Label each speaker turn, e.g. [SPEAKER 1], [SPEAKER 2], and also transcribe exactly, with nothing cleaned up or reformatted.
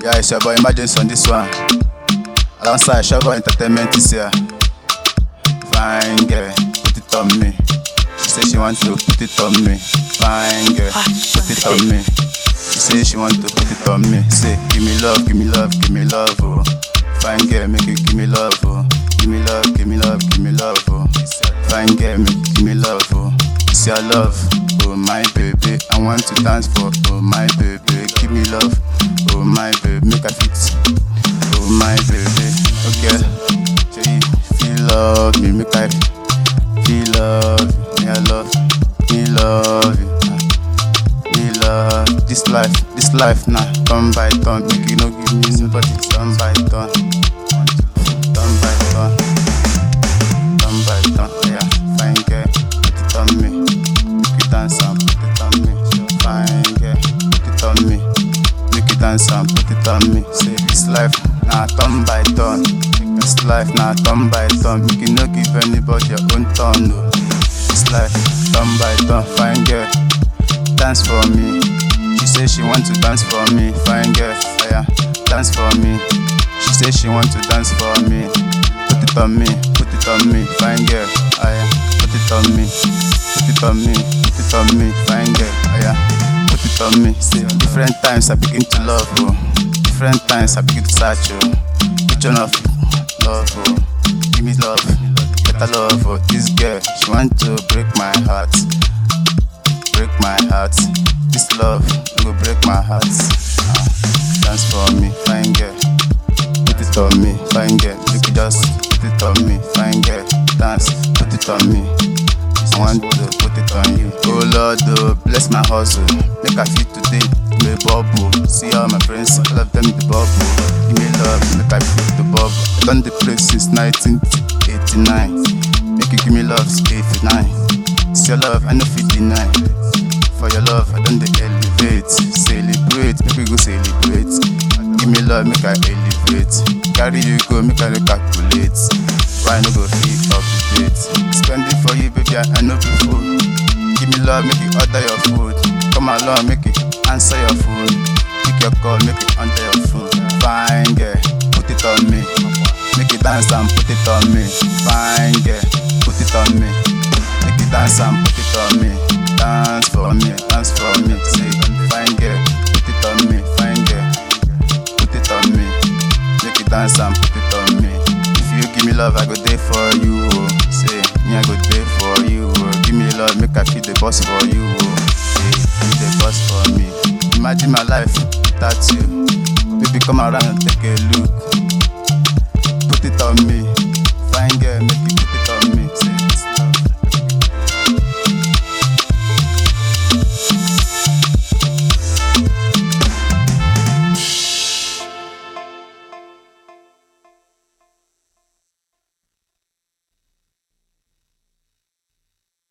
[SPEAKER 1] Yeah, it's your boy Emergency on this one. Alongside Shovel Entertainment is here. Fine girl, put it on me. She say she want to put it on me. Fine girl, put it on me. She say she want to put it on me. Say, give me love, give me love, give me love, oh. Fine girl, make it give me love, oh. Give me love, give me love, give me love, oh. Fine girl, make it give me love, oh. It's your love, oh my baby. I want to dance for, oh my baby. Give me love, oh my baby. Make a fit, oh my baby. Okay, so you feel love me, make I feel love. Me I love, me love you, me love. This life, this life now, nah, turn by turn. Make you no give me nobody, turn by turn, turn by turn, turn by turn. Yeah, fine girl, put it on me. Make you dance and put it on me. Fine girl, put it on me. Make you dance and put it on me. Say this life now, nah, turn by turn. This life now, nah, turn by turn. Make you no give anybody your own turn. No. This life, turn by turn. Fine girl, dance for me. She say she want to dance for me. Fine girl, yeah, dance for me. She say she want to dance for me. Put it on me, put it on me. Fine girl, yeah, put it on me, put it on me, put it on me. Fine girl, yeah, put it on me. See, different times I begin to love, oh. Different times I begin to search, oh. Which one of love, oh? Give me love, better love, oh. This girl, she want to break my heart, break my heart. This love will break my heart. Uh, dance for me, fine girl. Put it on me, fine girl. You can just put it on me, fine girl. Dance, put it on me. I want to put it on you. Oh Lord, oh, bless my hustle. Make I feel today, give me bubble. See all my friends, all of them the bubble. Give me love, make I feel the bubble. I done the place since nineteen eighty-nine. Make you give me love since eighty-nine. It's your love, I no fit deny. For your love, I don't dey elevate. Celebrate, make we go celebrate. Give me love, make I elevate. Carry you go, make I calculate. Why no go fit up to date? Spend it for you, baby, I know before. Give me love, make you order your food. Come along, make it answer your phone. Pick your call, make it under your phone. Fine girl, put it on me. Make it dance and put it on me. Fine girl, put it on me. Make it dance and put it on me. Dance for me, dance for me. Say, fine girl, put it on me. Fine girl, put it on me. Make it dance and put it on me. If you give me love, I go there for you. Oh. Say, me I go there for you. Oh. Give me love, make I feel the boss for you. Oh. Say, be the boss for me. Imagine my life without you. Baby, come around and take a look. Put it on me.